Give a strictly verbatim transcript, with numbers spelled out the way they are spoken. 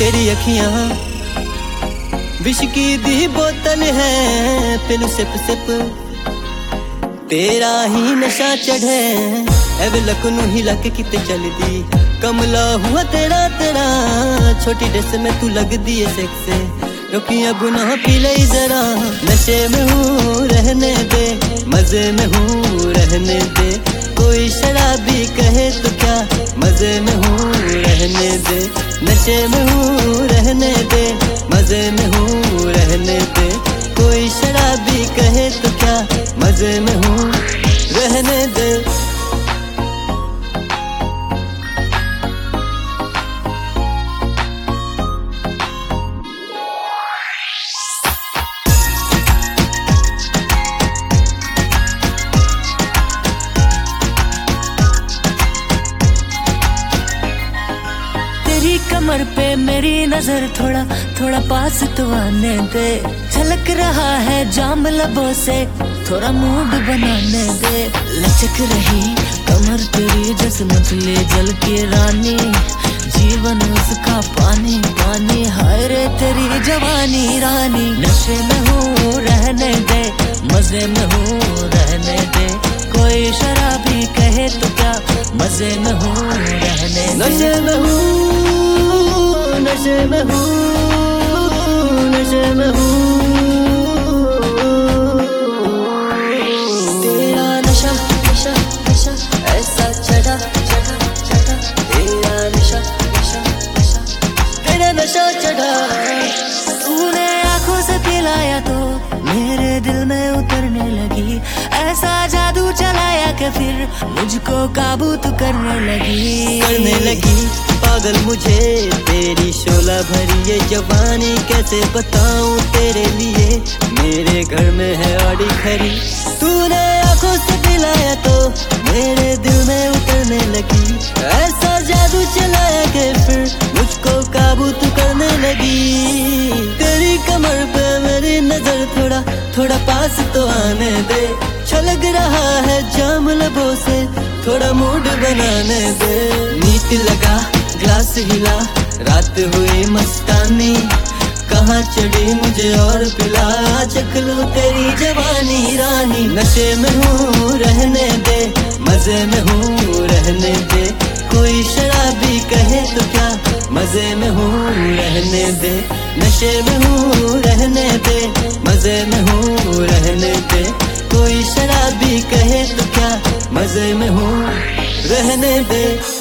तेरी अखियां विश की दी बोतल है, पिलू सिप सिप तेरा ही नशा चढ़े। एवे लकनू ही लक किते चल दी, कमला हुआ तेरा तेरा, छोटी ड्रेस में तू लग दी है सेक्से। रोकिया गुनाह पी ले जरा, नशे में हूँ रहने दे, मजे में हूँ रहने दे। कोई शराबी कहे तो क्या, मजे में हूँ रहने दे। नशे में हूँ रहने दे, मजे में हूँ रहने दे। कोई शराबी कहे तो क्या, मजे में हूँ रहने दे। तेरी कमर पे मेरी नजर, थोड़ा थोड़ा पास तो आने दे। झलक रहा है जाम लबों से, थोड़ा मूड बनाने दे। लचक रही कमर तेरी जैसे मछली जल की रानी, जीवन उसका पानी पानी। हाय रे तेरी जवानी रानी, नशे में हूँ रहने दे, मजे में हूँ रहने दे। कोई शराबी कहे तो क्या, मजे में हूँ रहने दे। नशे में हूँ नशे में हूँ नशे में हूँ। तेरा नशा नशा नशा ऐसा चढ़ा चढ़ा चढ़ा। तेरा नशा नशा नशा तेरा नशा चढ़ा। तूने आंखों से पिलाया तो मेरे दिल में उतरने लगी। ऐसा जादू चलाया कि फिर मुझको काबू तू करने लगी करने लगी पागल मुझे तेरी शोला भरी ये जवानी। कैसे बताऊं तेरे लिए, मेरे घर में है ऑडी खरी। तूने आंखों से पिलाया तो मेरे दिल में उतरने लगी। ऐसा जादू चलाया कि फिर मुझको काबू तू करने लगी। तेरी कमर पे मेरी नजर, थोड़ा थोड़ा पास तो आने दे। छलक रहा है जाम लबों से, थोड़ा मूड बनाने दे। नीट लगा ग्लास हिला, रात हुई मस्तानी। कहाँ चढ़ी मुझे और पिला, चख लो तेरी जवानी रानी। नशे में हूँ रहने दे, मजे में हूँ रहने दे। कोई शराबी कहे तो क्या, मजे में हूँ रहने दे। नशे में हूँ रहने दे, मजे में हूँ रहने दे। कोई शराबी कहे तो क्या, मजे में हूँ रहने दे।